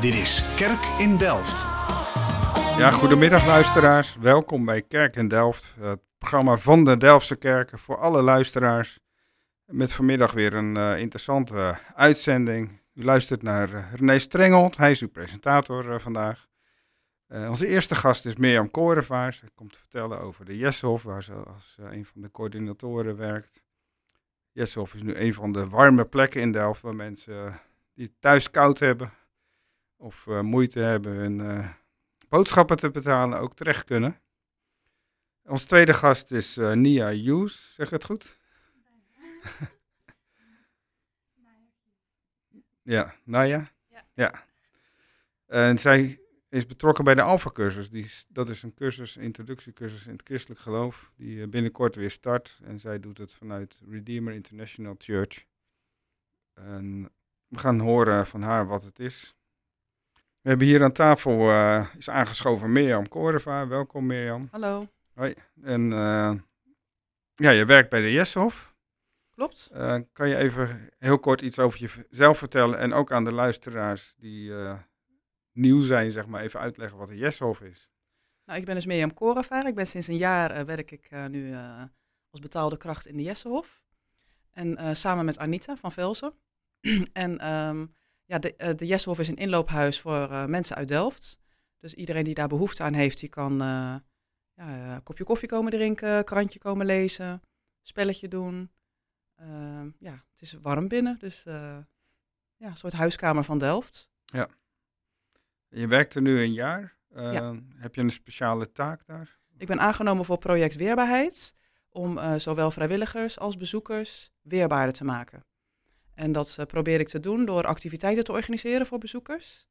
Dit is Kerk in Delft. Ja, goedemiddag luisteraars. Welkom bij Kerk in Delft. Het programma van de Delftse Kerken voor alle luisteraars. Met vanmiddag weer een interessante uitzending. U luistert naar René Strengelt. Hij is uw presentator vandaag. Onze eerste gast is Mirjam Korevaars. Hij komt te vertellen over de Jeshof, waar ze als een van de coördinatoren werkt. Jeshof is nu een van de warme plekken in Delft waar mensen die het thuis koud hebben of moeite hebben hun boodschappen te betalen ook terecht kunnen. Onze tweede gast is Nia Hughes. Zeg ik het goed? Ja, Naya? Ja. En zij is betrokken bij de Alpha-cursus. Dat is een cursus, introductiecursus in het christelijk geloof, die binnenkort weer start. En zij doet het vanuit Redeemer International Church. En we gaan horen van haar wat het is. We hebben hier aan tafel is aangeschoven Mirjam Korevaars. Welkom Mirjam. Hallo. Hoi. En je werkt bij de Jeshof. Klopt. Kan je even heel kort iets over jezelf vertellen en ook aan de luisteraars die nieuw zijn, zeg maar, even uitleggen wat de Jeshof is? Nou, ik ben dus Mirjam Korevaars. Ik ben sinds een jaar werk ik nu als betaalde kracht in de Jeshof. En samen met Anita van Velzen. En de Jeshof is een inloophuis voor mensen uit Delft. Dus iedereen die daar behoefte aan heeft, die kan een kopje koffie komen drinken, krantje komen lezen, spelletje doen. Het is warm binnen, dus een soort huiskamer van Delft. Ja. Je werkt er nu een jaar. Ja. Heb je een speciale taak daar? Ik ben aangenomen voor project Weerbaarheid, om zowel vrijwilligers als bezoekers weerbaarder te maken. En dat probeer ik te doen door activiteiten te organiseren voor bezoekers.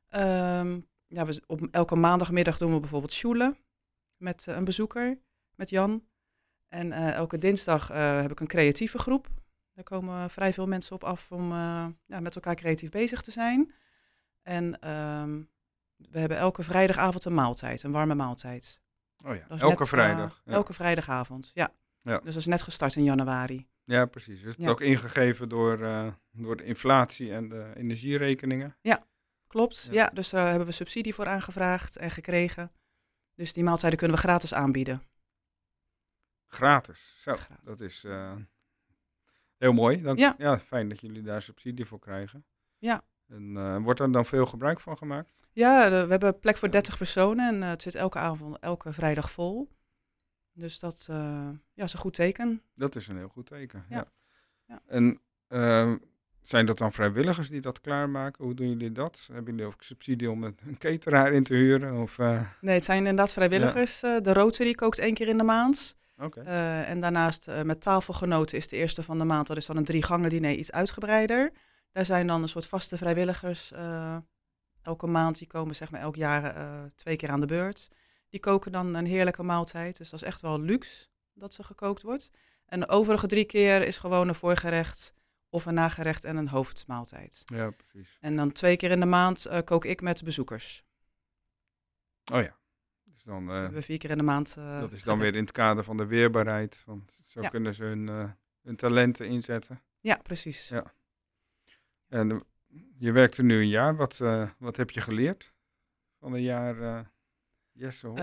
Op elke maandagmiddag doen we bijvoorbeeld sjoelen met een bezoeker, met Jan. En elke dinsdag heb ik een creatieve groep. Daar komen vrij veel mensen op af om met elkaar creatief bezig te zijn. En we hebben elke vrijdagavond een maaltijd, een warme maaltijd. Oh ja, elke vrijdag. Ja. Elke vrijdagavond, ja. Dus dat is net gestart in januari. Ja, precies. Dus het is ook ingegeven door de inflatie en de energierekeningen. Ja, klopt. Ja, dus daar hebben we subsidie voor aangevraagd en gekregen. Dus die maaltijden kunnen we gratis aanbieden. Gratis? Zo, gratis. Dat is heel mooi. Ja, fijn dat jullie daar subsidie voor krijgen. Ja. En wordt er dan veel gebruik van gemaakt? Ja, we hebben plek voor 30 personen en het zit elke vrijdag vol. Dus dat is een goed teken. Dat is een heel goed teken, ja. En zijn dat dan vrijwilligers die dat klaarmaken? Hoe doen jullie dat? Hebben jullie ook subsidie om een cateraar in te huren? Of, Nee, het zijn inderdaad vrijwilligers. Ja. De Rotary kookt 1 keer in de maand. Okay. En daarnaast met tafelgenoten is de eerste van de maand. Dat is dan een 3-gangen diner iets uitgebreider. Daar zijn dan een soort vaste vrijwilligers elke maand. Die komen zeg maar elk jaar 2 keer aan de beurt. Die koken dan een heerlijke maaltijd. Dus dat is echt wel luxe dat ze gekookt wordt. En de overige 3 keer is gewoon een voorgerecht of een nagerecht en een hoofdmaaltijd. Ja, precies. En dan 2 keer in de maand kook ik met bezoekers. Oh ja. Dus dan we 4 keer in de maand dat is dan weer in het kader van de weerbaarheid. Want zo kunnen ze hun talenten inzetten. Ja, precies. Ja. En je werkt er nu een jaar. Wat heb je geleerd van een jaar Jeshof?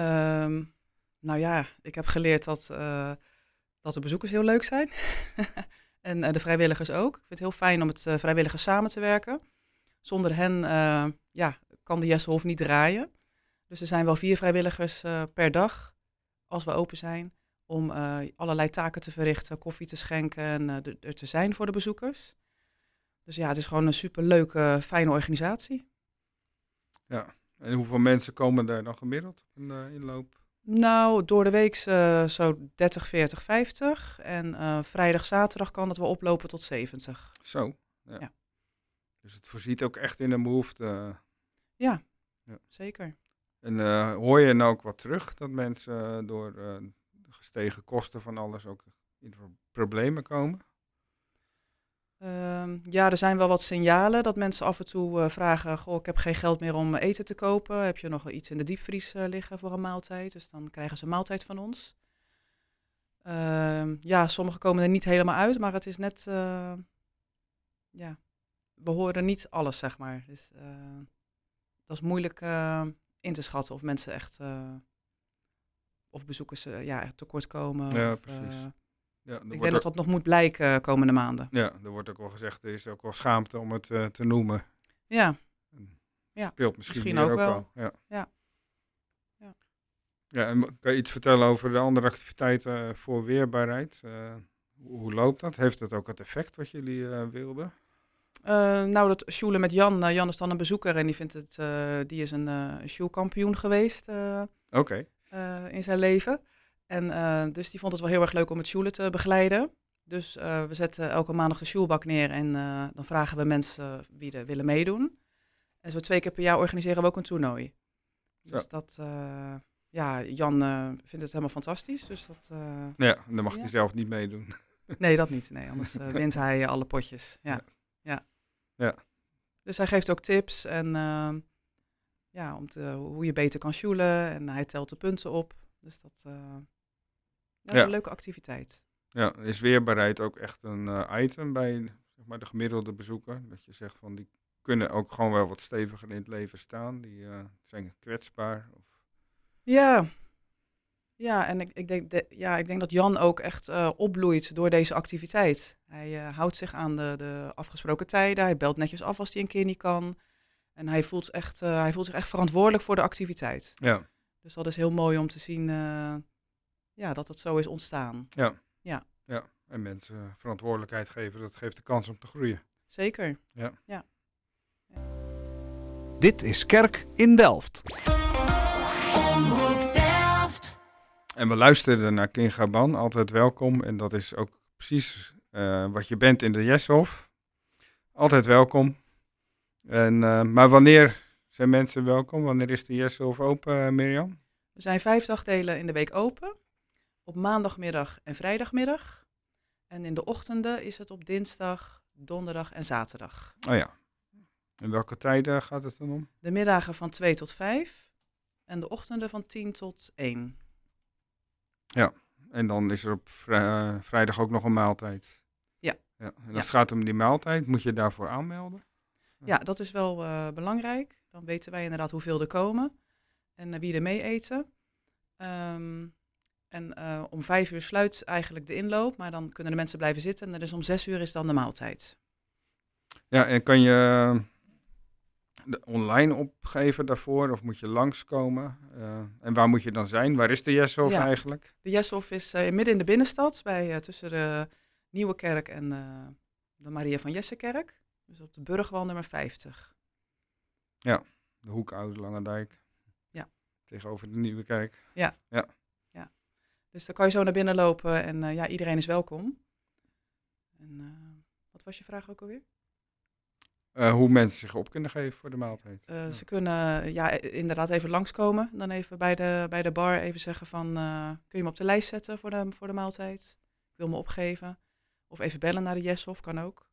Ik heb geleerd dat de bezoekers heel leuk zijn. En de vrijwilligers ook. Ik vind het heel fijn om met vrijwilligers samen te werken. Zonder hen kan de Jeshof niet draaien. Dus er zijn wel 4 vrijwilligers per dag, als we open zijn, om allerlei taken te verrichten, koffie te schenken en er te zijn voor de bezoekers. Dus ja, het is gewoon een superleuke, fijne organisatie. Ja, en hoeveel mensen komen daar dan gemiddeld op een inloop? Nou, door de week zo 30, 40, 50. En vrijdag, zaterdag kan dat wel oplopen tot 70. Zo, ja. Dus het voorziet ook echt in een behoefte. Ja, zeker. En hoor je nou ook wat terug dat mensen door de gestegen kosten van alles ook in problemen komen? Er zijn wel wat signalen dat mensen af en toe vragen, goh, ik heb geen geld meer om eten te kopen. Heb je nog wel iets in de diepvries liggen voor een maaltijd? Dus dan krijgen ze een maaltijd van ons. Sommigen komen er niet helemaal uit, maar het is net, we horen niet alles, zeg maar. Dus dat is moeilijk in te schatten of mensen echt, of bezoekers echt tekort komen. Ja, Of, precies. Ja, ik denk dat dat nog moet blijken komende maanden. ja, er wordt ook wel gezegd, er is ook wel schaamte om het te noemen. Ja, Dat speelt misschien misschien hier ook wel. Ja. Ja. Ja, en kan je iets vertellen over de andere activiteiten voor weerbaarheid? Hoe loopt dat? Heeft het ook het effect wat jullie wilden? Nou, dat Sjoelen met Jan. Jan is dan een bezoeker en die vindt het, die is een Sjoelkampioen geweest Oké. in zijn leven. En dus die vond het wel heel erg leuk om het Sjoelen te begeleiden. Dus we zetten elke maandag de Sjoelbak neer en dan vragen we mensen wie er willen meedoen. En zo 2 keer per jaar organiseren we ook een toernooi. Dus Zo. dat, Jan vindt het helemaal fantastisch. Dus dat, Ja, dan mag Ja. hij zelf niet meedoen. nee, dat niet. Nee, anders wint hij alle potjes. Ja. Ja. Dus hij geeft ook tips en hoe je beter kan sjoelen. En hij telt de punten op. Dus dat is een leuke activiteit. Ja, is weerbaarheid ook echt een item bij zeg maar, de gemiddelde bezoeker? Dat je zegt van die kunnen ook gewoon wel wat steviger in het leven staan. Die zijn kwetsbaar. Of... Ja, en ik denk dat Jan ook echt opbloeit door deze activiteit. Hij houdt zich aan de afgesproken tijden. Hij belt netjes af als hij een keer niet kan. En hij voelt zich echt verantwoordelijk voor de activiteit. Ja. Dus dat is heel mooi om te zien dat het zo is ontstaan. Ja, en mensen verantwoordelijkheid geven, dat geeft de kans om te groeien. Zeker. Dit is Kerk in Delft. Omroep Delft. En we luisterden naar King Gaban, altijd welkom. En dat is ook precies wat je bent in de Jeshof. Altijd welkom. En, maar wanneer zijn mensen welkom? Wanneer is de Jeshof open, Mirjam? We zijn 5 dagdelen in de week open. Op maandagmiddag en vrijdagmiddag. En in de ochtenden is het op dinsdag, donderdag en zaterdag. Oh ja. En welke tijden gaat het dan om? De middagen van 2 tot 5 en de ochtenden van 10 tot 1. En dan is er op vrijdag ook nog een maaltijd. Ja. En als het gaat om die maaltijd, moet je daarvoor aanmelden? Ja, dat is wel belangrijk. Dan weten wij inderdaad hoeveel er komen en wie er mee eten. Om 5 uur sluit eigenlijk de inloop, maar dan kunnen de mensen blijven zitten. En dus om 6 uur is dan de maaltijd. Ja, en kan je online opgeven daarvoor of moet je langskomen? En waar moet je dan zijn? Waar is de Jeshof eigenlijk? De Jeshof is midden in de binnenstad, tussen de Nieuwe Kerk en de Maria van Jessekerk. Dus op de Burgwal nummer 50. De hoek Oude Langendijk. Ja. Tegenover de Nieuwe Kerk. Dus dan kan je zo naar binnen lopen en iedereen is welkom. En wat was je vraag ook alweer? Hoe mensen zich op kunnen geven voor de maaltijd. Ze kunnen inderdaad even langskomen. Dan even bij de bar even zeggen van, kun je me op de lijst zetten voor de maaltijd? Ik wil me opgeven. Of even bellen naar de Jeshof, kan ook.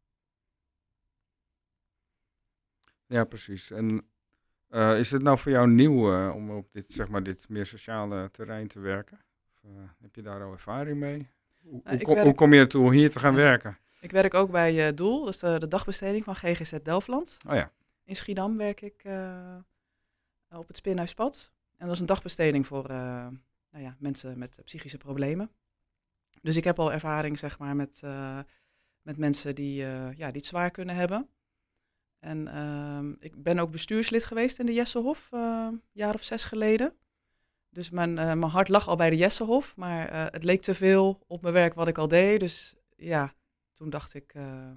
Ja, precies. En is het nou voor jou nieuw om op dit meer sociale terrein te werken? Of, heb je daar al ervaring mee? Hoe kom je ertoe om hier te gaan werken? Ik werk ook bij Doel, dat is de dagbesteding van GGZ Delftland. Oh ja. In Schiedam werk ik op het Spinhuispad. En dat is een dagbesteding voor mensen met psychische problemen. Dus ik heb al ervaring zeg maar, met mensen die het zwaar kunnen hebben. En ik ben ook bestuurslid geweest in de Jessehof, een jaar of 6 geleden. Dus mijn hart lag al bij de Jessehof, maar het leek te veel op mijn werk wat ik al deed. Dus ja, toen dacht ik,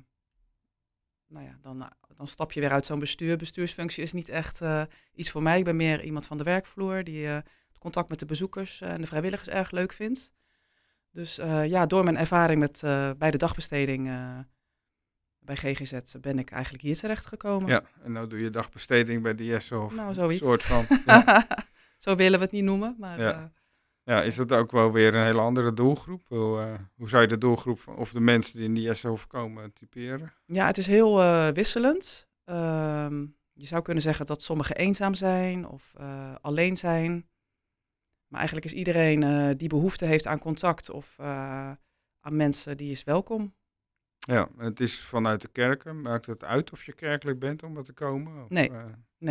dan stap je weer uit zo'n bestuur. Bestuursfunctie is niet echt iets voor mij. Ik ben meer iemand van de werkvloer die het contact met de bezoekers en de vrijwilligers erg leuk vindt. Dus door mijn ervaring bij de dagbesteding bij GGZ ben ik eigenlijk hier terecht gekomen. Ja, en nou doe je dagbesteding bij de Jessehof. Nou, zoiets. Soort van. Ja. Zo willen we het niet noemen, maar... Ja, is dat ook wel weer een hele andere doelgroep? Hoe zou je de doelgroep of de mensen die in die Jessehof komen typeren? Ja, het is heel wisselend. Je zou kunnen zeggen dat sommigen eenzaam zijn of alleen zijn. Maar eigenlijk is iedereen die behoefte heeft aan contact of aan mensen, die is welkom. Ja, het is vanuit de kerken. Maakt het uit of je kerkelijk bent om er te komen? Of, Nee. Nee,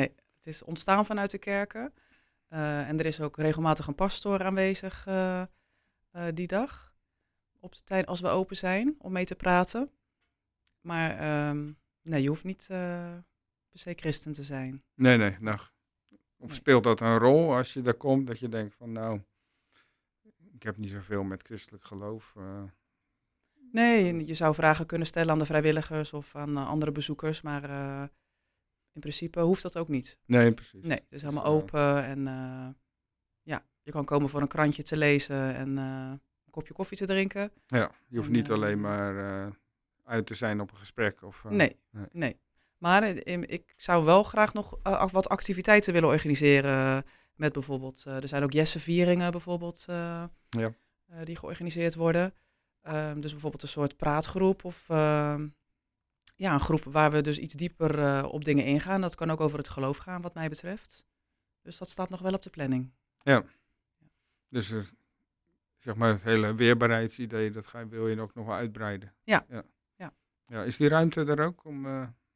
Het is ontstaan vanuit de kerken. En er is ook regelmatig een pastoor aanwezig die dag. Op de tijd als we open zijn, om mee te praten. Maar nee, je hoeft niet per se christen te zijn. Nee. Nou, of speelt dat een rol als je daar komt, dat je denkt van nou, ik heb niet zoveel met christelijk geloof. Nee, je zou vragen kunnen stellen aan de vrijwilligers of aan andere bezoekers, maar in principe hoeft dat ook niet. Nee, precies. Nee, het is helemaal open en je kan komen voor een krantje te lezen en een kopje koffie te drinken. Ja, je hoeft niet alleen maar uit te zijn op een gesprek. Of, Nee. Maar ik zou wel graag nog wat activiteiten willen organiseren met bijvoorbeeld, er zijn ook Jesse-vieringen bijvoorbeeld die georganiseerd worden. Dus bijvoorbeeld een soort praatgroep of een groep waar we dus iets dieper op dingen ingaan. Dat kan ook over het geloof gaan wat mij betreft. Dus dat staat nog wel op de planning. Ja, dus zeg maar het hele weerbaarheidsidee, wil je ook nog wel uitbreiden. Ja. Is die ruimte er ook om...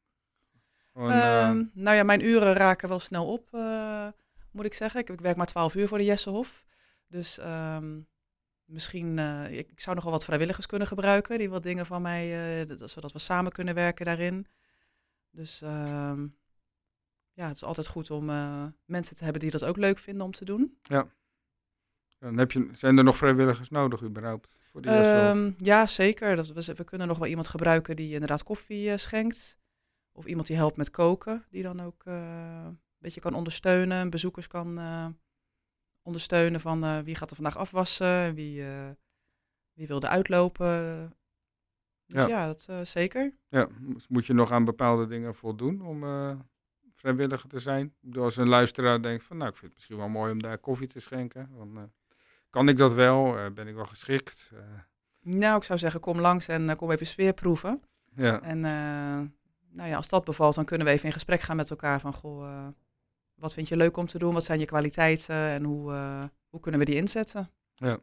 Nou ja, mijn uren raken wel snel op, moet ik zeggen. Ik werk maar 12 uur voor de Jessehof. Dus misschien, ik zou nog wel wat vrijwilligers kunnen gebruiken, die wat dingen van mij, zodat we samen kunnen werken daarin. Dus het is altijd goed om mensen te hebben die dat ook leuk vinden om te doen. Ja. Dan zijn er nog vrijwilligers nodig überhaupt voor de Jessehof? Ja, zeker. We kunnen nog wel iemand gebruiken die inderdaad koffie schenkt. Of iemand die helpt met koken, die dan ook een beetje kan ondersteunen. Bezoekers kan ondersteunen van wie gaat er vandaag afwassen, wie wil er uitlopen. Dus dat zeker. Ja, moet je nog aan bepaalde dingen voldoen om vrijwilliger te zijn? Ik bedoel, als een luisteraar denkt van, nou, ik vind het misschien wel mooi om daar koffie te schenken. Dan, kan ik dat wel? Ben ik wel geschikt? Nou, ik zou zeggen, kom langs en kom even sfeer proeven. Ja. En als dat bevalt, dan kunnen we even in gesprek gaan met elkaar van, goh, wat vind je leuk om te doen? Wat zijn je kwaliteiten en hoe kunnen we die inzetten? Ja.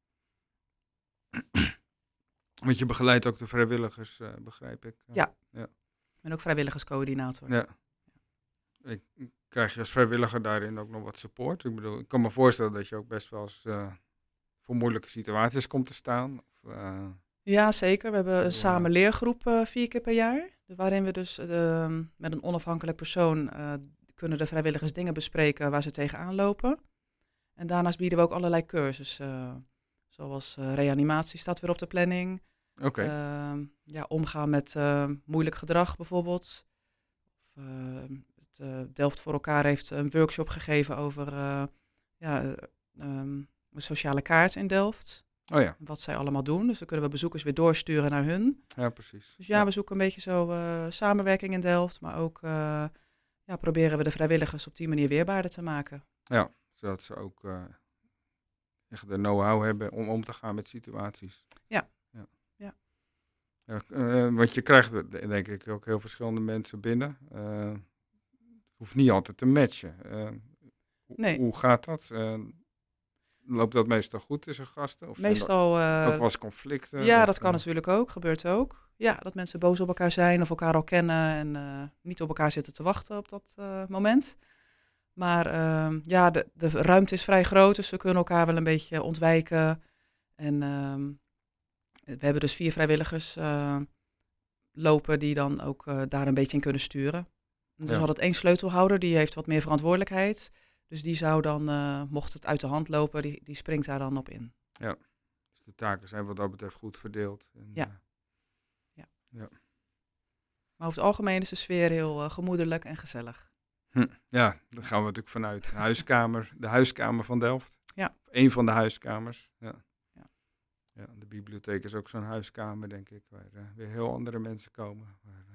Want je begeleidt ook de vrijwilligers, begrijp ik. Ja. Ik ben ook vrijwilligerscoördinator. Ja. Krijg je als vrijwilliger daarin ook nog wat support? Ik bedoel, ik kan me voorstellen dat je ook best wel eens voor moeilijke situaties komt te staan. Ja, zeker. We hebben een samen leergroep 4 keer per jaar. Waarin we dus met een onafhankelijk persoon kunnen de vrijwilligers dingen bespreken waar ze tegenaan lopen. En daarnaast bieden we ook allerlei cursussen. Zoals reanimatie staat weer op de planning. Oké. Omgaan met moeilijk gedrag bijvoorbeeld. Delft voor elkaar heeft een workshop gegeven over een sociale kaart in Delft. Oh ja. Wat zij allemaal doen. Dus dan kunnen we bezoekers weer doorsturen naar hun. Ja, precies. Dus we zoeken een beetje zo samenwerking in Delft. Maar ook proberen we de vrijwilligers op die manier weerbaarder te maken. Ja, zodat ze ook echt de know-how hebben om te gaan met situaties. Ja. Want je krijgt denk ik ook heel verschillende mensen binnen. Het hoeft niet altijd te matchen. Nee. Hoe gaat dat? Loopt dat meestal goed tussen gasten? Of meestal ook wel eens conflicten? Ja, dat kan natuurlijk ook. Gebeurt ook. Ja, dat mensen boos op elkaar zijn of elkaar al kennen en niet op elkaar zitten te wachten op dat moment. Maar de ruimte is vrij groot, dus we kunnen elkaar wel een beetje ontwijken. En we hebben dus 4 vrijwilligers lopen die dan ook daar een beetje in kunnen sturen. Dus we hadden 1 sleutelhouder, die heeft wat meer verantwoordelijkheid. Dus die zou dan, mocht het uit de hand lopen, die springt daar dan op in. Ja, dus de taken zijn wat dat betreft goed verdeeld. En, ja. Maar over het algemeen is de sfeer heel gemoedelijk en gezellig. Ja, daar gaan we natuurlijk vanuit. De huiskamer van Delft. Ja. Eén van de huiskamers. Ja, de bibliotheek is ook zo'n huiskamer, denk ik, waar weer heel andere mensen komen.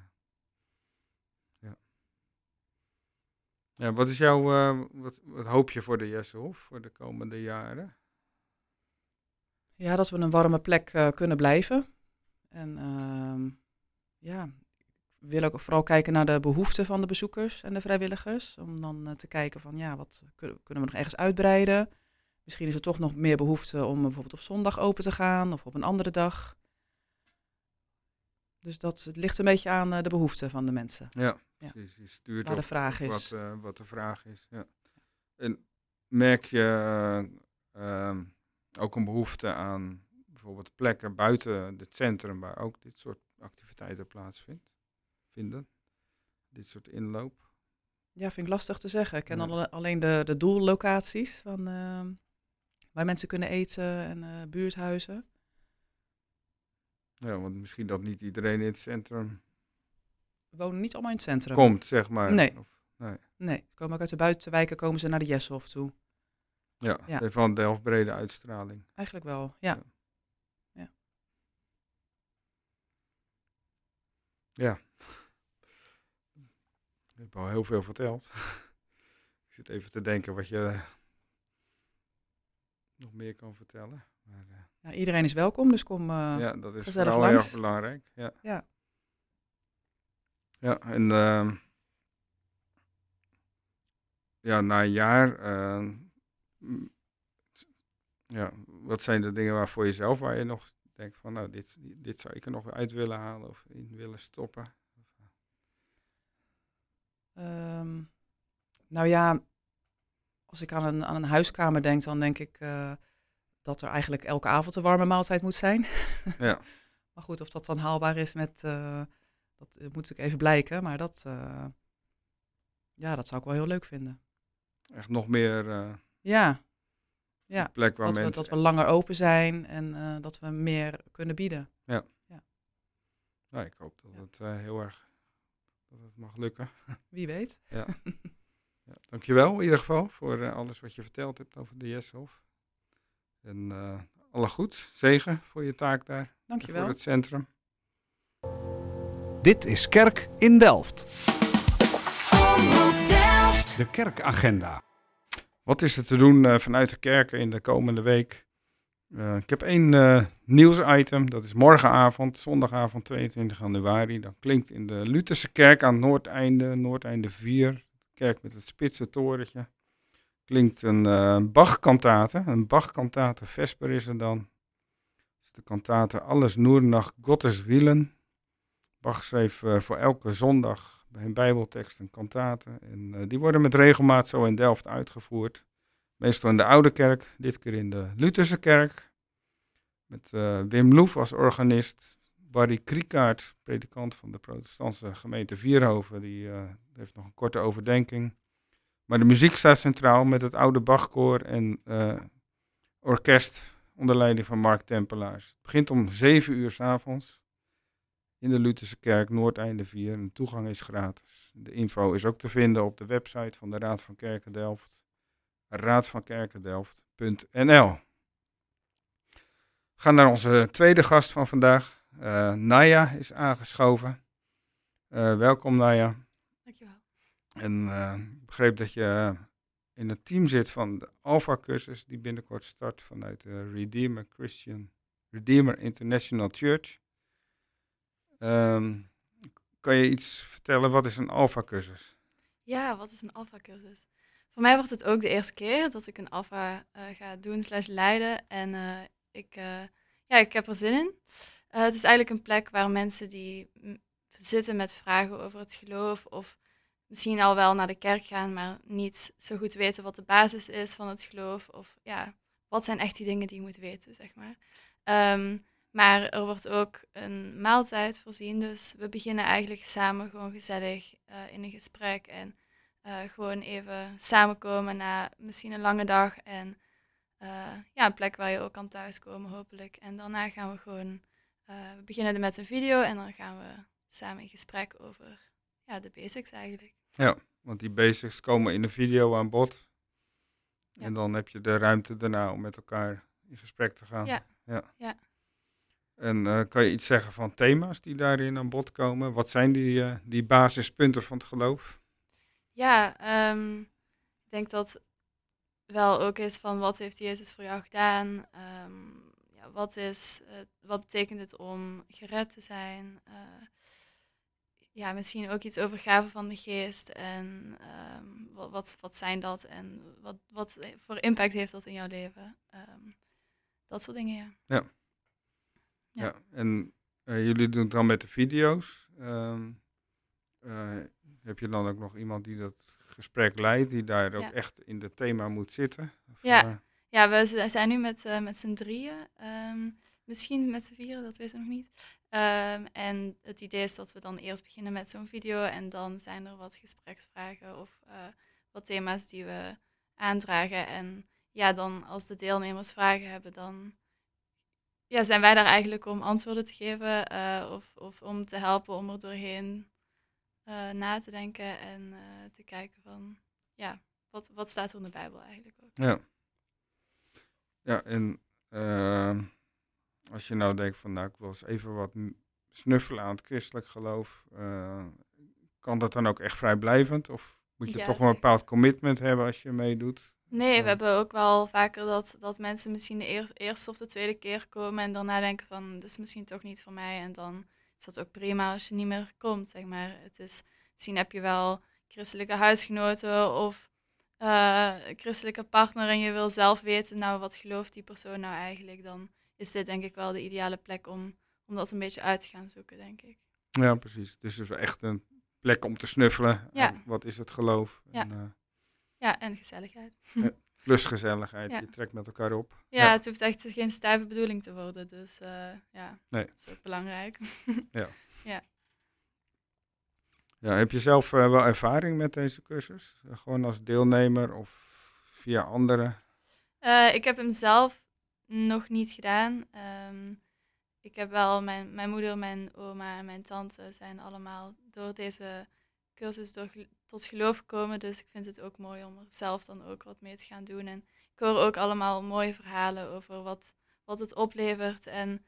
Ja, wat is wat hoop je voor de Jessehof voor de komende jaren? Ja, dat we een warme plek kunnen blijven. En we willen ook vooral kijken naar de behoeften van de bezoekers en de vrijwilligers. Om dan te kijken van, wat kunnen we nog ergens uitbreiden? Misschien is er toch nog meer behoefte om bijvoorbeeld op zondag open te gaan of op een andere dag. Dus het ligt een beetje aan de behoeften van de mensen. Ja, Ja. precies. Je stuurt Waar de op vraag is. wat de vraag is. Ja. En merk je ook een behoefte aan bijvoorbeeld plekken buiten het centrum waar ook dit soort activiteiten plaatsvinden? Dit soort inloop? Ja, vind ik lastig te zeggen. Ik ken Ja. alleen de doellocaties van, waar mensen kunnen eten en buurthuizen. Ja, want misschien dat niet iedereen in het centrum We wonen niet allemaal in het centrum. komt, zeg maar. Nee. Nee. Nee, ze komen ook uit de buitenwijken, komen ze naar de Jesselhof toe. Ja, Ja. het heeft wel een Delft-brede uitstraling. Eigenlijk wel, ja. Ja. Ik heb al heel veel verteld. Ik zit even te denken wat je nog meer kan vertellen. Maar, Ja, iedereen is welkom, dus kom ja, dat is gezellig vooral langs. heel erg belangrijk. Ja, Ja. ja en ja, na een jaar, ja, wat zijn de dingen waar je nog denkt van, nou, dit zou ik er nog uit willen halen of in willen stoppen? Nou ja, als ik aan een huiskamer denk, dan denk ik dat er eigenlijk elke avond een warme maaltijd moet zijn. Ja, Maar goed, of dat dan haalbaar is dat moet natuurlijk even blijken. Maar ja, dat zou ik wel heel leuk vinden. echt nog meer Ja, een plek waar mensen... dat we langer open zijn en dat we meer kunnen bieden. Nou, ik hoop dat het heel erg dat het mag lukken. Wie weet. Ja. Ja, dankjewel in ieder geval voor alles wat je verteld hebt over de Jesselhof. En alle goeds, zegen voor je taak daar. En Dankjewel. voor het centrum. Dit is Kerk in Delft. Omroep Delft. De kerkagenda. Wat is er te doen vanuit de kerken in de komende week? Ik heb 1 nieuwsitem, dat is morgenavond, zondagavond 22 januari. Dan klinkt in de Lutherse kerk aan Noordeinde 4, kerk met het spitse torentje, klinkt een Bach-kantate. Een Bach-kantate vesper is er dan. Dat is de kantate Alles nur nach Gottes Willen. Bach schreef voor elke zondag bij een bijbeltekst een kantate. En die worden met regelmaat zo in Delft uitgevoerd. Meestal in de Oude Kerk, dit keer in de Lutherse kerk. Met Wim Loef als organist. Barry Kriekaert, predikant van de protestantse gemeente Vierhoven. Die heeft nog een korte overdenking. Maar de muziek staat centraal met het oude Bachkoor en orkest onder leiding van Mark Tempelaars. Het begint om 7 uur 's avonds in de Lutherse kerk, Noordeinde 4. En de toegang is gratis. De info is ook te vinden op de website van de Raad van Kerken Delft. raadvankerkendelft.nl. We gaan naar onze tweede gast van vandaag. Naya is aangeschoven. Welkom Naya. Dankjewel. En ik begreep dat je in het team zit van de Alpha-cursus die binnenkort start vanuit de Redeemer International Church. Kan je iets vertellen, wat is een Alpha-cursus? Ja, wat is een Alpha-cursus? Voor mij wordt het ook de eerste keer dat ik een Alpha ga doen / leiden. En ik heb er zin in. Het is eigenlijk een plek waar mensen die zitten met vragen over het geloof of misschien al wel naar de kerk gaan, maar niet zo goed weten wat de basis is van het geloof. Of ja, wat zijn echt die dingen die je moet weten, zeg maar. Maar er wordt ook een maaltijd voorzien, dus we beginnen eigenlijk samen gewoon gezellig in een gesprek en gewoon even samenkomen na misschien een lange dag en een plek waar je ook kan thuiskomen hopelijk. En daarna gaan we gewoon, we beginnen met een video en dan gaan we samen in gesprek over de basics eigenlijk. Ja, want die basics komen in de video aan bod. Ja. En dan heb je de ruimte daarna om met elkaar in gesprek te gaan. Ja. En kan je iets zeggen van thema's die daarin aan bod komen? Wat zijn die basispunten van het geloof? Ja, ik denk dat wel ook is van wat heeft Jezus voor jou gedaan? Wat betekent het om gered te zijn? Misschien ook iets over gaven van de geest en wat zijn dat en wat voor impact heeft dat in jouw leven? Dat soort dingen, ja. Ja, en Jullie doen het dan met de video's. Heb je dan ook nog iemand die dat gesprek leidt, die daar ook echt in het thema moet zitten? Of, Ja, we zijn nu met z'n drieën. Misschien met z'n vieren, dat weten we nog niet. En het idee is dat we dan eerst beginnen met zo'n video en dan zijn er wat gespreksvragen of wat thema's die we aandragen. En ja, dan als de deelnemers vragen hebben, dan zijn wij daar eigenlijk om antwoorden te geven of om te helpen om er doorheen na te denken en te kijken van, wat staat er in de Bijbel eigenlijk ook. Ja, en als je nou denkt van, ik wil eens even wat snuffelen aan het christelijk geloof, kan dat dan ook echt vrijblijvend? Of moet je toch een bepaald commitment hebben als je meedoet? Nee, we hebben ook wel vaker dat mensen misschien de eerste of de tweede keer komen en daarna denken van, dit is misschien toch niet voor mij. En dan is dat ook prima als je niet meer komt, zeg maar. Misschien heb je wel christelijke huisgenoten of christelijke partner en je wil zelf weten, nou, wat gelooft die persoon nou eigenlijk? Dan is dit denk ik wel de ideale plek om dat een beetje uit te gaan zoeken, denk ik. Ja, precies. Dus echt een plek om te snuffelen. Ja. Wat is het geloof? Ja, en gezelligheid. Plus gezelligheid. Ja. Je trekt met elkaar op. Ja, het hoeft echt geen stijve bedoeling te worden. Dus nee. Dat is ook belangrijk. Ja, heb je zelf wel ervaring met deze cursus? Gewoon als deelnemer of via anderen? Ik heb hem zelf nog niet gedaan. Ik heb wel mijn moeder, mijn oma en mijn tante zijn allemaal door deze cursus tot geloof gekomen. Dus ik vind het ook mooi om er zelf dan ook wat mee te gaan doen. En ik hoor ook allemaal mooie verhalen over wat het oplevert. En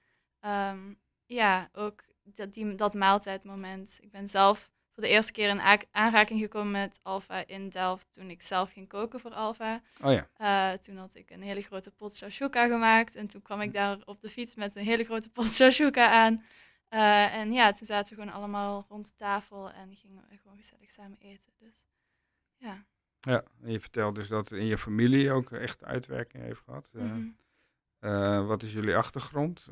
ook dat maaltijdmoment. Ik ben zelf voor de eerste keer in aanraking gekomen met Alpha in Delft toen ik zelf ging koken voor Alpha. Oh ja. Toen had ik een hele grote pot shakshuka gemaakt en toen kwam ik daar op de fiets met een hele grote pot shakshuka aan. Toen zaten we gewoon allemaal rond de tafel en gingen we gewoon gezellig samen eten. Dus ja. Ja, en je vertelt dus dat het in je familie ook echt uitwerking heeft gehad. Wat is jullie achtergrond?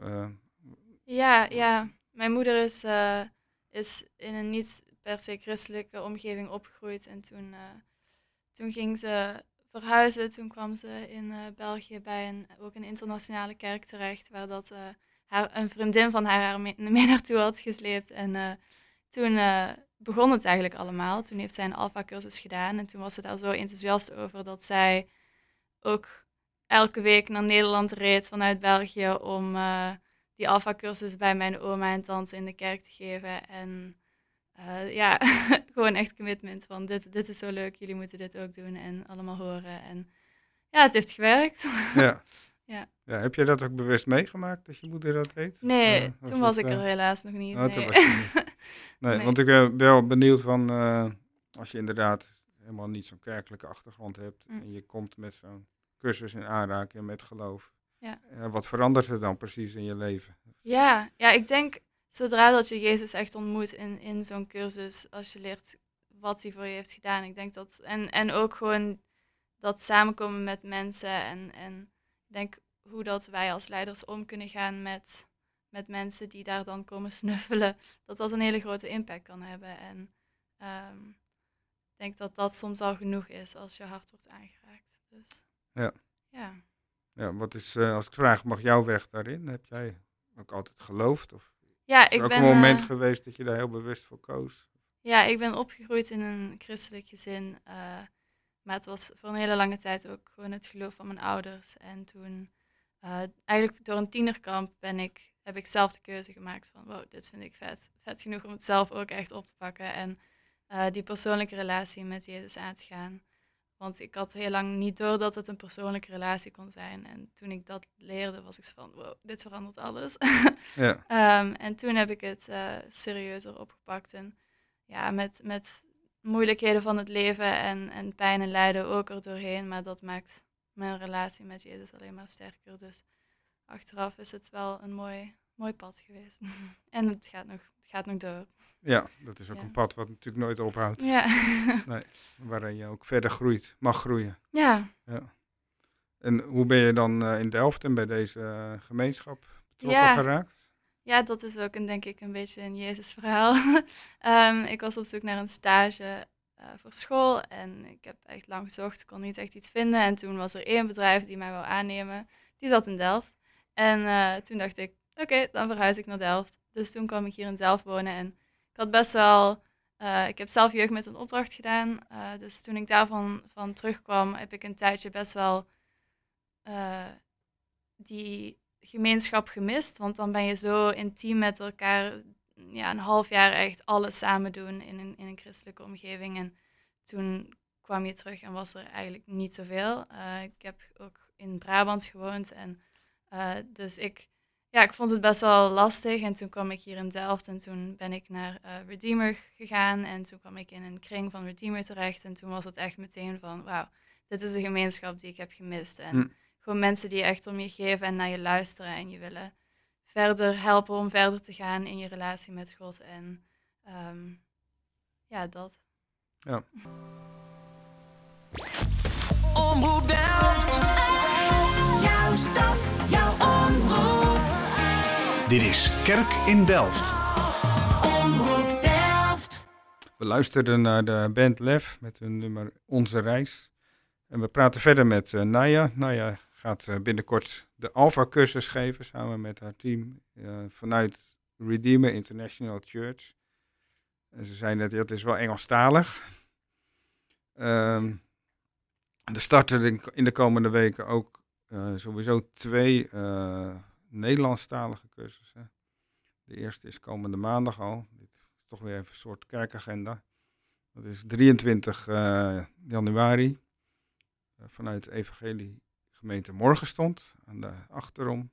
Mijn moeder is in een niet per se christelijke omgeving opgegroeid. En toen ging ze verhuizen. Toen kwam ze in België bij ook een internationale kerk terecht. Waar een vriendin van haar mee naartoe had gesleept. En toen begon het eigenlijk allemaal. Toen heeft zij een Alpha-cursus gedaan. En toen was ze daar zo enthousiast over dat zij ook elke week naar Nederland reed vanuit België om die Alpha-cursus bij mijn oma en tante in de kerk te geven. En gewoon echt commitment van dit is zo leuk, jullie moeten dit ook doen en allemaal horen. En ja, het heeft gewerkt. Ja. Ja, heb jij dat ook bewust meegemaakt, dat je moeder dat deed? Nee, toen was ik er helaas nog niet. Nee. Toen was je niet. Nee, want ik ben wel benieuwd van, als je inderdaad helemaal niet zo'n kerkelijke achtergrond hebt en je komt met zo'n cursus in aanraking met geloof. Ja. Wat verandert er dan precies in je leven? Ja, ik denk zodra dat je Jezus echt ontmoet in zo'n cursus, als je leert wat hij voor je heeft gedaan, ik denk dat, en ook gewoon dat samenkomen met mensen en ik denk hoe dat wij als leiders om kunnen gaan met mensen die daar dan komen snuffelen, dat een hele grote impact kan hebben. En ik denk dat dat soms al genoeg is als je hart wordt aangeraakt. Dus, Ja, wat is, als ik vraag, mag jouw weg daarin? Heb jij ook altijd geloofd? Of ja, is er ook een moment geweest dat je daar heel bewust voor koos? Ja, ik ben opgegroeid in een christelijk gezin. Maar het was voor een hele lange tijd ook gewoon het geloof van mijn ouders. En toen, eigenlijk door een tienerkamp, heb ik zelf de keuze gemaakt van, wow, dit vind ik vet. Vet genoeg om het zelf ook echt op te pakken. En die persoonlijke relatie met Jezus aan te gaan. Want ik had heel lang niet door dat het een persoonlijke relatie kon zijn. En toen ik dat leerde, was ik zo van, wow, dit verandert alles. Ja. En toen heb ik het serieuzer opgepakt. En ja, met moeilijkheden van het leven en pijn en lijden ook er doorheen. Maar dat maakt mijn relatie met Jezus alleen maar sterker. Dus achteraf is het wel een mooi pad geweest. En het gaat nog door. Ja, dat is ook een pad wat natuurlijk nooit ophoudt. Ja. Nee, waarin je ook verder groeit, mag groeien. Ja. En hoe ben je dan in Delft en bij deze gemeenschap betrokken geraakt? Ja, dat is ook denk ik een beetje een Jezus-verhaal. Ik was op zoek naar een stage voor school en ik heb echt lang gezocht, kon niet echt iets vinden. En toen was er één bedrijf die mij wou aannemen, die zat in Delft. En toen dacht ik, oké, dan verhuis ik naar Delft. Dus toen kwam ik hier in Delft wonen en ik had best wel... ik heb zelf jeugd met een opdracht gedaan. Dus toen ik daarvan terugkwam, heb ik een tijdje best wel die gemeenschap gemist. Want dan ben je zo intiem met elkaar, ja, een half jaar echt alles samen doen in een christelijke omgeving. En toen kwam je terug en was er eigenlijk niet zoveel. Ik heb ook in Brabant gewoond en dus ik vond het best wel lastig. En toen kwam ik hier in Delft en toen ben ik naar Redeemer gegaan. En toen kwam ik in een kring van Redeemer terecht. En toen was het echt meteen van, wauw, dit is een gemeenschap die ik heb gemist. En gewoon mensen die echt om je geven en naar je luisteren. En je willen verder helpen om verder te gaan in je relatie met God. En dat. Ja. Omroep Delft. Jouw stad, jouw omroep. Dit is Kerk in Delft. Omroep Delft. We luisterden naar de band Lef met hun nummer Onze Reis. En we praten verder met Naya. Naya gaat binnenkort de Alpha-cursus geven samen met haar team vanuit Redeemer International Church. En ze zei net, het is wel Engelstalig. Er starten in de komende weken ook sowieso 2 Nederlandstalige cursussen. De eerste is komende maandag al. Dit is toch weer even een soort kerkagenda. Dat is 23 januari vanuit de Evangelie Gemeente Morgenstond aan de Achterom.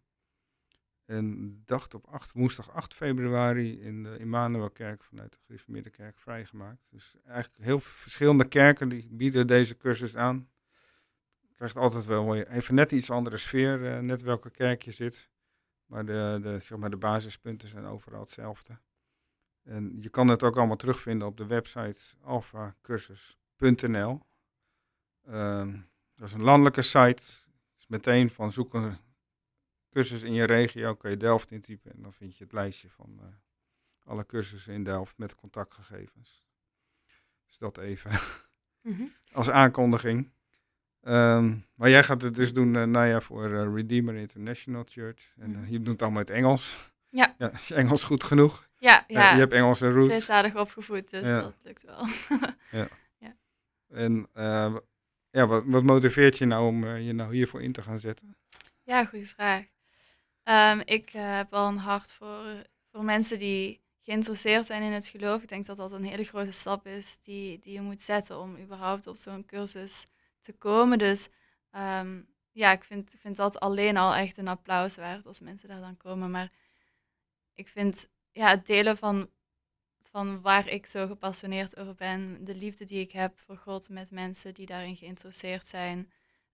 En woensdag 8 februari in de Immanuelkerk vanuit de Gereformeerde Kerk vrijgemaakt. Dus eigenlijk heel verschillende kerken die bieden deze cursus aan. Je krijgt altijd wel even net iets andere sfeer, net welke kerk je zit. Maar de basispunten zijn overal hetzelfde. En je kan het ook allemaal terugvinden op de website alphacursus.nl. Dat is een landelijke site. Dus meteen van zoeken cursus in je regio, kun je Delft intypen en dan vind je het lijstje van alle cursussen in Delft met contactgegevens. Dus dat even als aankondiging. Maar jij gaat het dus doen, Naya, voor Redeemer International Church. En je doet het allemaal in het Engels. Ja. Is Engels goed genoeg? Ja. Je hebt Engelse roots. Tweetalig opgevoed, dus dat lukt wel. Ja. En wat motiveert je nou om je nou hiervoor in te gaan zetten? Ja, goede vraag. Ik heb wel een hart voor mensen die geïnteresseerd zijn in het geloof. Ik denk dat dat een hele grote stap is die je moet zetten om überhaupt op zo'n cursus te komen. Dus ik vind dat alleen al echt een applaus waard als mensen daar dan komen. Maar ik vind het delen van waar ik zo gepassioneerd over ben, de liefde die ik heb voor God met mensen die daarin geïnteresseerd zijn,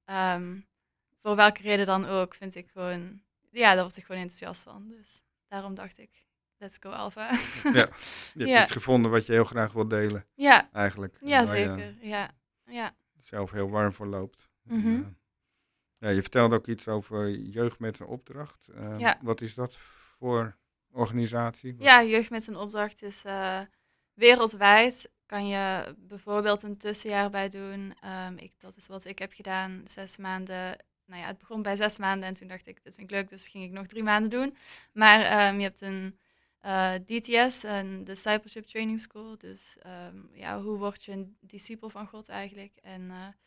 voor welke reden dan ook, vind ik gewoon, daar word ik gewoon enthousiast van. Dus daarom dacht ik, let's go Alpha. Ja, je hebt iets gevonden wat je heel graag wilt delen, eigenlijk. Ja, zeker. Ja. Zelf heel warm voor loopt. Mm-hmm. Je vertelde ook iets over Jeugd met een Opdracht. Wat is dat voor organisatie? Ja, Jeugd met een Opdracht is wereldwijd. Kan je bijvoorbeeld een tussenjaar bij doen. Dat is wat ik heb gedaan, 6 maanden. Nou ja, het begon bij 6 maanden en toen dacht ik, dit vind ik leuk, dus ging ik nog 3 maanden doen. Maar je hebt een DTS, een Discipleship Training School. Dus hoe word je een discipel van God eigenlijk? En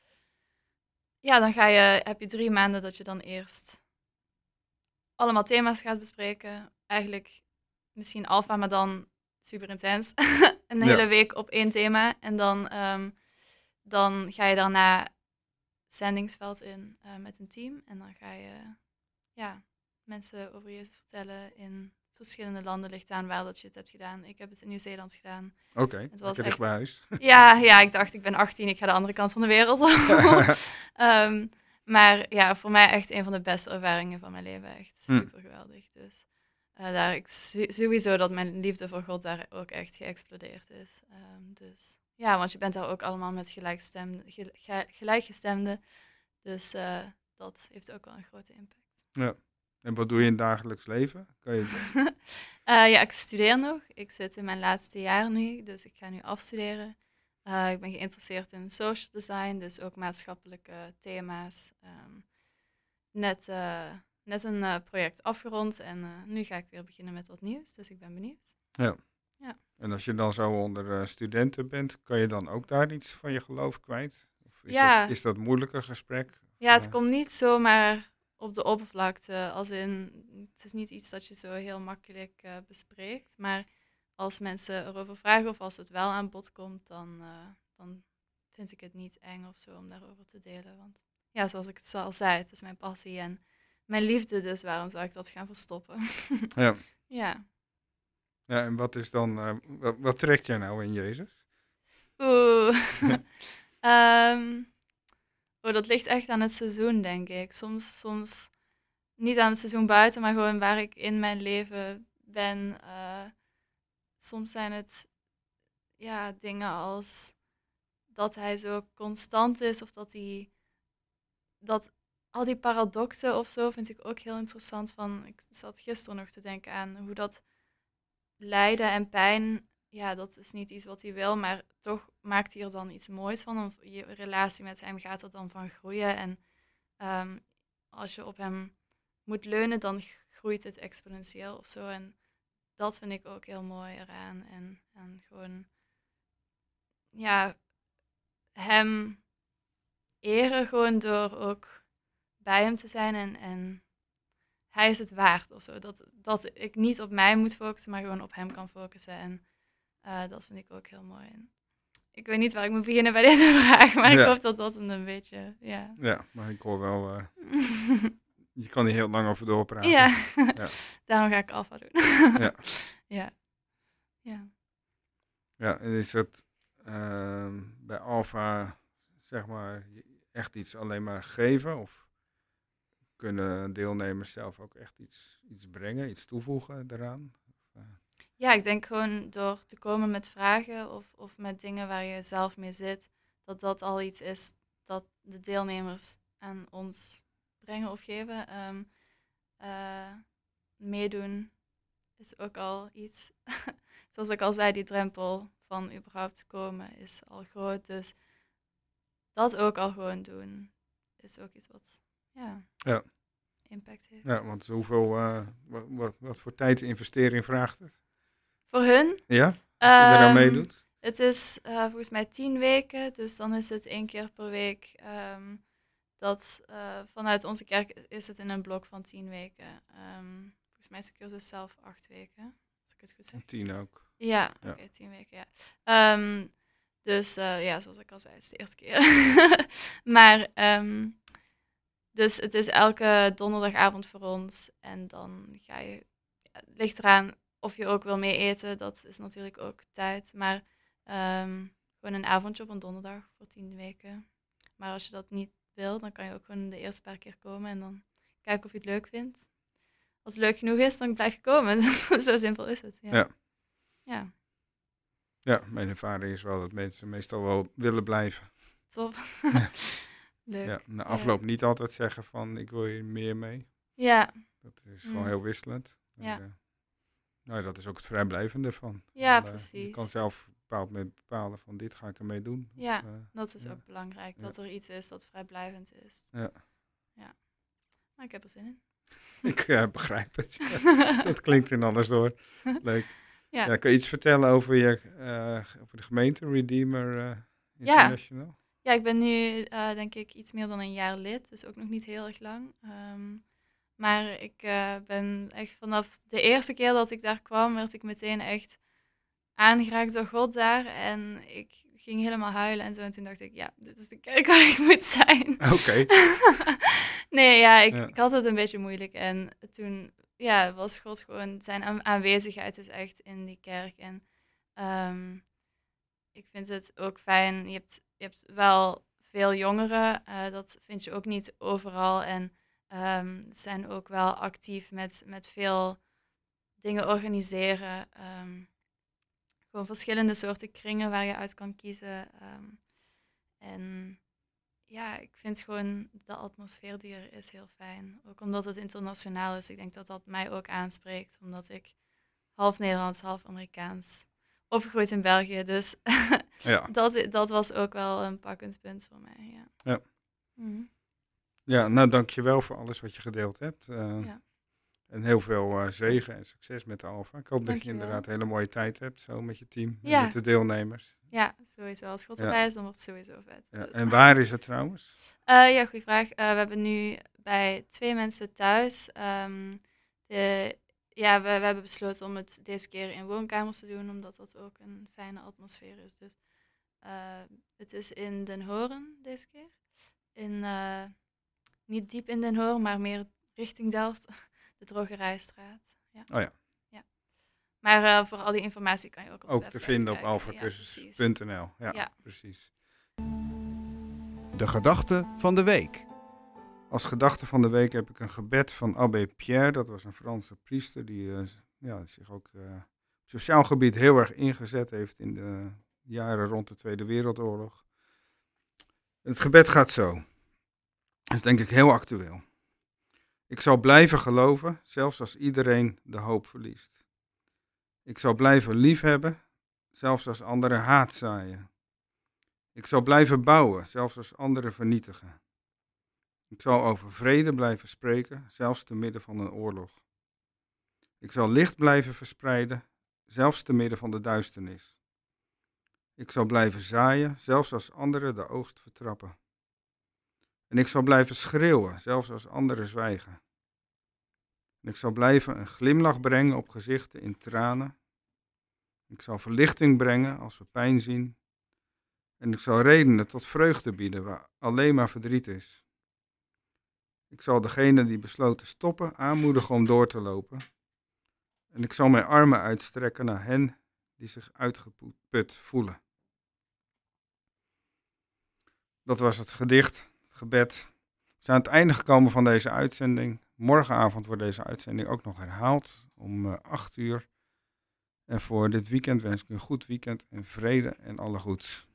dan heb je 3 maanden dat je dan eerst allemaal thema's gaat bespreken. Eigenlijk misschien Alpha, maar dan super intens. Een hele week op 1 thema. En dan ga je daarna zendingsveld in met een team. En dan ga je mensen over Jezus vertellen in verschillende landen. Ligt aan waar dat je het hebt gedaan. Ik heb het in Nieuw-Zeeland gedaan. Oké, lekker dicht bij huis. Ja, ik dacht, ik ben 18, ik ga de andere kant van de wereld. Maar voor mij echt een van de beste ervaringen van mijn leven. Echt super geweldig. Dus sowieso dat mijn liefde voor God daar ook echt geëxplodeerd is. Want je bent daar ook allemaal met gelijkgestemden. Dus dat heeft ook wel een grote impact. Ja. En wat doe je in het dagelijks leven? Kan je... Ja, ik studeer nog. Ik zit in mijn laatste jaar nu, dus ik ga nu afstuderen. Ik ben geïnteresseerd in social design, dus ook maatschappelijke thema's. Net een project afgerond en nu ga ik weer beginnen met wat nieuws, dus ik ben benieuwd. Ja. Ja. En als je dan zo onder studenten bent, kan je dan ook daar iets van je geloof kwijt? Of Ja. is dat een moeilijker gesprek? Ja, het komt niet zomaar op de oppervlakte, als in, het is niet iets dat je zo heel makkelijk bespreekt, maar als mensen erover vragen of als het wel aan bod komt, dan vind ik het niet eng of zo om daarover te delen. Want ja, zoals ik het al zei, het is mijn passie en mijn liefde, dus waarom zou ik dat gaan verstoppen? Ja. Ja. Ja, en wat is dan, wat trekt jij nou in Jezus? Dat ligt echt aan het seizoen, denk ik. Soms niet aan het seizoen buiten, maar gewoon waar ik in mijn leven ben. Soms zijn het dingen als dat hij zo constant is of dat al die paradoxen of zo vind ik ook heel interessant. Ik zat gisteren nog te denken aan hoe dat lijden en pijn, ja, dat is niet iets wat hij wil, maar toch maakt hij er dan iets moois van. Of je relatie met hem gaat er dan van groeien. En als je op hem moet leunen, dan groeit het exponentieel of zo. En dat vind ik ook heel mooi eraan. En gewoon, ja, hem eren gewoon door ook bij hem te zijn. En hij is het waard of zo. Dat ik niet op mij moet focussen, maar gewoon op hem kan focussen. En dat vind ik ook heel mooi. En ik weet niet waar ik moet beginnen bij deze vraag, maar ik hoop dat dat een beetje, ja. Ja, maar ik hoor wel, je kan hier heel lang over doorpraten. Ja, Ja. daarom ga ik alfa doen. Ja. Ja. Ja. Ja, en is het bij Alpha, zeg maar, echt iets alleen maar geven? Of kunnen deelnemers zelf ook echt iets brengen, iets toevoegen daaraan? Ja, ik denk gewoon door te komen met vragen of met dingen waar je zelf mee zit, dat al iets is dat de deelnemers aan ons brengen of geven. Meedoen is ook al iets. Zoals ik al zei, die drempel van überhaupt te komen is al groot. Dus dat ook al gewoon doen is ook iets wat impact heeft. Ja, want hoeveel, wat voor tijdsinvestering vraagt het? Voor hun? Ja, als je eraan meedoet? Het is volgens mij 10 weken, dus dan is het 1 keer per week. Vanuit onze kerk is het in een blok van 10 weken. Volgens mij is de cursus zelf 8 weken, als ik het goed zeg. 10 ook. Ja, Ja. oké, 10 weken, ja. Dus zoals ik al zei, het is de eerste keer. Maar, dus het is elke donderdagavond voor ons. En dan ga je, het ligt eraan of je ook wil mee eten. Dat is natuurlijk ook tijd. Maar gewoon een avondje op een donderdag voor 10 weken. Maar als je dat niet wil, dan kan je ook gewoon de eerste paar keer komen. En dan kijken of je het leuk vindt. Als het leuk genoeg is, dan blijf je komen. Zo simpel is het. Ja. Ja. Ja, mijn ervaring is wel dat mensen meestal wel willen blijven. Top. Ja. Leuk. Ja, na afloop niet altijd zeggen van ik wil hier meer mee. Ja. Dat is gewoon heel wisselend. Ja. Nou, dat is ook het vrijblijvende van. Ja, Want, precies. je kan zelf op een bepaald moment bepalen van dit ga ik ermee doen. Ja, Of, dat is ja. ook belangrijk. Dat er iets is dat vrijblijvend is. Ja. Ja. Maar ik heb er zin in. Ik begrijp het. Dat klinkt in alles door. Leuk. Ja. Ja, kan je iets vertellen over over de gemeente Redeemer International? Ja, ik ben nu denk ik iets meer dan een jaar lid. Dus ook nog niet heel erg lang. Maar ik ben echt vanaf de eerste keer dat ik daar kwam, werd ik meteen echt aangeraakt door God daar. En ik ging helemaal huilen en zo. En toen dacht ik, ja, dit is de kerk waar ik moet zijn. Oké. Nee, ja, ik had het een beetje moeilijk. En toen was God gewoon, zijn aanwezigheid is echt in die kerk. En ik vind het ook fijn. Je hebt wel veel jongeren. Dat vind je ook niet overal. En zijn ook wel actief met veel dingen organiseren. Gewoon verschillende soorten kringen waar je uit kan kiezen. En ja, ik vind gewoon de atmosfeer die er is heel fijn. Ook omdat het internationaal is. Ik denk dat dat mij ook aanspreekt. Omdat ik half Nederlands, half Amerikaans opgegroeid in België. Dus Ja. dat was ook wel een pakkend punt voor mij. Ja. Ja. Mhm. Ja, nou dankjewel voor alles wat je gedeeld hebt. Ja. En heel veel zegen en succes met de Alpha. Ik hoop dat je Dankjewel. inderdaad een hele mooie tijd hebt, zo met je team en Ja. met de deelnemers. Ja, sowieso. Als God Ja. erbij is, dan wordt het sowieso vet. Ja. Dus. En waar is het trouwens? Ja, goede vraag. We hebben nu bij 2 mensen thuis. Ja, we hebben besloten om het deze keer in woonkamers te doen, omdat dat ook een fijne atmosfeer is. Dus het is in Den Horen deze keer. Niet diep in Den Horen, maar meer richting Delft. De Drogerijstraat. Ja. Oh ja. Maar voor al die informatie kan je ook op de Ook te website vinden op kijken. alphacursus.nl. Ja, Ja. precies. De gedachte van de week. Als gedachte van de week heb ik een gebed van Abbé Pierre. Dat was een Franse priester die zich ook op sociaal gebied heel erg ingezet heeft in de jaren rond de Tweede Wereldoorlog. Het gebed gaat zo. Dat is denk ik heel actueel. Ik zal blijven geloven, zelfs als iedereen de hoop verliest. Ik zal blijven liefhebben, zelfs als anderen haat zaaien. Ik zal blijven bouwen, zelfs als anderen vernietigen. Ik zal over vrede blijven spreken, zelfs te midden van een oorlog. Ik zal licht blijven verspreiden, zelfs te midden van de duisternis. Ik zal blijven zaaien, zelfs als anderen de oogst vertrappen. En ik zal blijven schreeuwen, zelfs als anderen zwijgen. En ik zal blijven een glimlach brengen op gezichten in tranen. Ik zal verlichting brengen als we pijn zien. En ik zal redenen tot vreugde bieden waar alleen maar verdriet is. Ik zal degenen die besloten stoppen aanmoedigen om door te lopen. En ik zal mijn armen uitstrekken naar hen die zich uitgeput voelen. Dat was het gedicht, het gebed. We zijn aan het einde gekomen van deze uitzending. Morgenavond wordt deze uitzending ook nog herhaald om 8 uur. En voor dit weekend wens ik u een goed weekend en vrede en alle goeds.